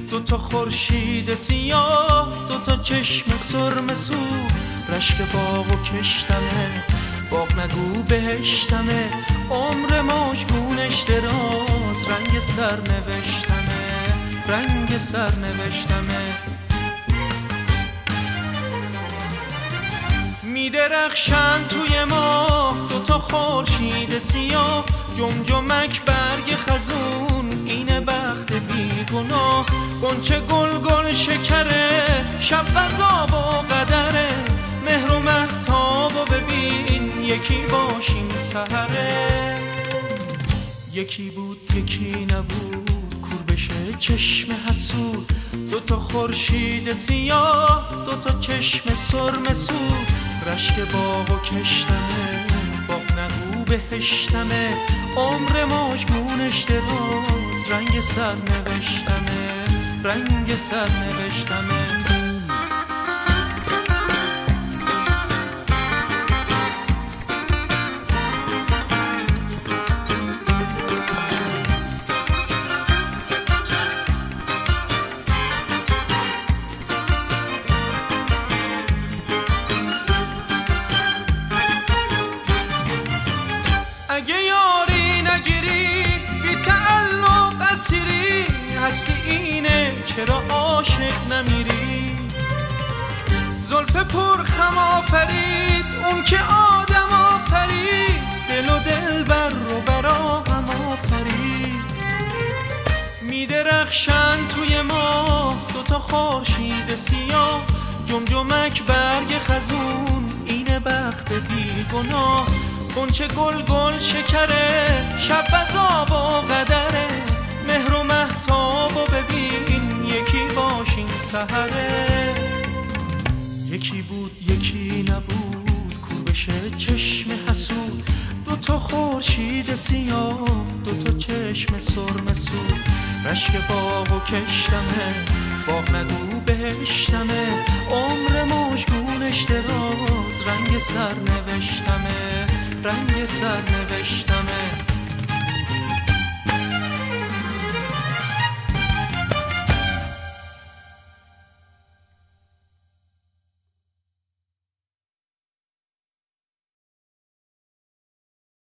دوتا خورشید سیاه، دوتا چشم سرم سو، رشک باغ و کشتمه، باغ نگو بهشتمه، عمر ماژگونش دراز، رنگ سرنوشتمه، رنگ سرنوشتمه. میدرخشن توی ماه دوتا خورشید سیاه، جمجمک برگ خزون، اینه بخت بیگناه، غنچه گل شکره، شب غذا با قدره، مهر و مهتاب و ببین یکی باشیم سحره. یکی بود یکی نبود، کور بشه چشم حسود، دوتا خورشید سیاه، دوتا چشم سرم سود، رشک باغ و کشتمه، باغ نگو بهشتمه، عمر ماژگونش دراز، رنگ سرنوشتمه، رنگ سرنوشتمه. اگه یاری نگیری بی تعلق اسیری، هستی اینه چرا عاشق نمیری؟ زلف پر خم آفرید اون که آدم آفرید، دل و دل بر رو برا هم آفرید. میدرخشن توی ماه دوتا خورشید سیاه، جمجمک برگ خزون، اینه بخت بیگناه، غنچه گل شکره، شب غذا با قدره، مهر و مهتاب و ببین یکی باشیم سحره. یکی بود یکی نبود، کور بشه چشم حسود، دوتا خورشید سیاه، دوتا چشم سرم سود، رشک باغ و کشتمه، باغ نگو بهشتمه، عمر ماژگونش دراز، رنگ سرنوشتمه، رنگ سرنوشتمه.